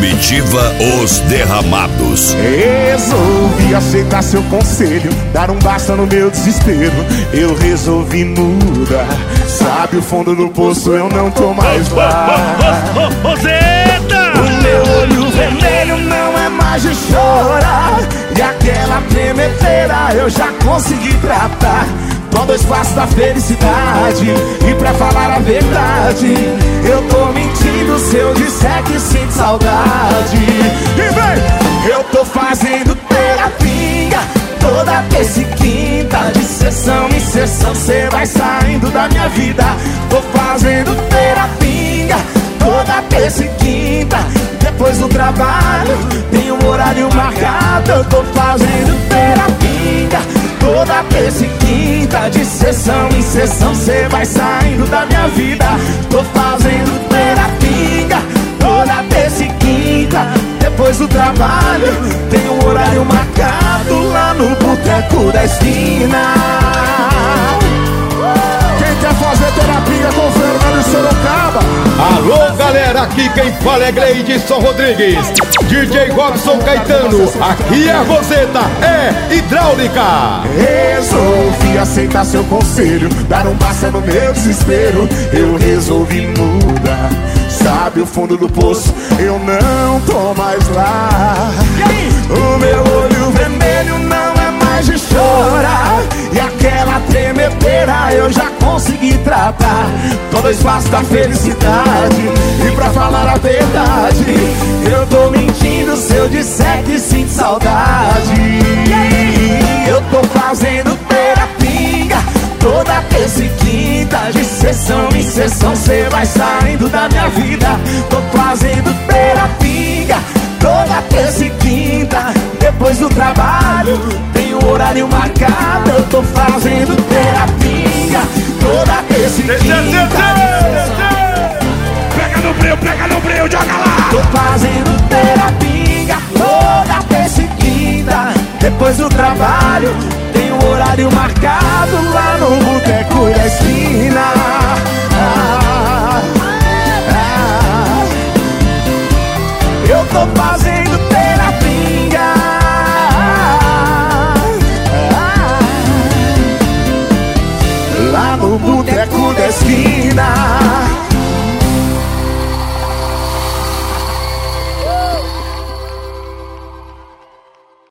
Comitiva Os Derramados. Resolvi aceitar seu conselho, dar um basta no meu desespero. Eu resolvi mudar. Sabe o fundo do poço, eu não tô mais lá. Roseta! O meu olho vermelho não é mais de chorar, e aquela tremedeira eu já consegui tratar. Com 2 passos da felicidade, e pra falar a verdade, eu tô mentindo se eu disser que sinto saudade. E vem! Eu tô fazendo terapia toda terça e quinta, de sessão em sessão cê vai saindo da minha vida. Tô fazendo terapia toda terça e quinta, depois do trabalho tem um horário marcado. Eu tô fazendo terapia toda terça e quinta, de sessão em sessão cê vai saindo da minha vida. Tô fazendo terapia toda terça e quinta, depois do trabalho tem um horário marcado lá no boteco da esquina. Quem quer fazer terapia com o Fernando Sorocaba? Alô galera, aqui quem fala é Gleidson Rodrigues, DJ Robson Caetano, aqui é a Roseta, é hidráulica. Resolvi aceitar seu conselho, dar um basta no meu desespero. Eu resolvi mudar. Sabe o fundo do poço, eu não tô mais lá. O meu olho vermelho não é mais de chorar, e aquela tremedeira eu já consegui tratar. Com 2 passos da felicidade, e pra falar a verdade, eu tô mentindo se eu disser que sinto saudade. Eu tô fazendo terapia toda terça e quinta, de sessão em sessão cê vai saindo da minha vida. Tô fazendo terapia toda terça e quinta, depois do trabalho tem um horário marcado. Eu tô fazendo terapia toda terça e quinta. Pega no breu, joga lá. Tô fazendo terapia toda terça e quinta, depois do trabalho tem um horário marcado lá no boteco da esquina. Eu tô fazendo terapia lá no boteco da esquina.